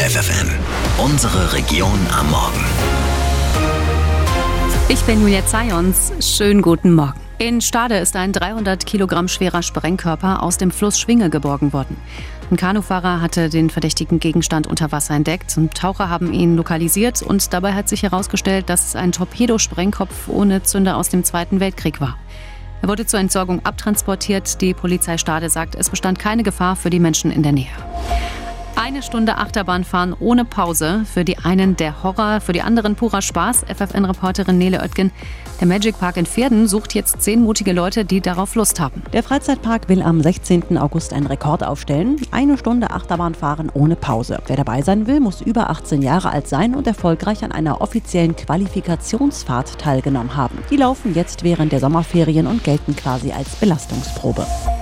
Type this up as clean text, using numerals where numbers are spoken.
Detektor FM. Unsere Region am Morgen. Ich bin Julia Zayons. Schönen guten Morgen. In Stade ist ein 300 Kilogramm schwerer Sprengkörper aus dem Fluss Schwinge geborgen worden. Ein Kanufahrer hatte den verdächtigen Gegenstand unter Wasser entdeckt. Taucher haben ihn lokalisiert und dabei hat sich herausgestellt, dass es ein Torpedosprengkopf ohne Zünder aus dem Zweiten Weltkrieg war. Er wurde zur Entsorgung abtransportiert. Die Polizei Stade sagt, es bestand keine Gefahr für die Menschen in der Nähe. 1 Stunde Achterbahnfahren ohne Pause. Für die einen der Horror, für die anderen purer Spaß. FFN-Reporterin Nele Oetgen. Der Magic Park in Verden sucht jetzt 10 mutige Leute, die darauf Lust haben. Der Freizeitpark will am 16. August einen Rekord aufstellen. 1 Stunde Achterbahnfahren ohne Pause. Wer dabei sein will, muss über 18 Jahre alt sein und erfolgreich an einer offiziellen Qualifikationsfahrt teilgenommen haben. Die laufen jetzt während der Sommerferien und gelten quasi als Belastungsprobe.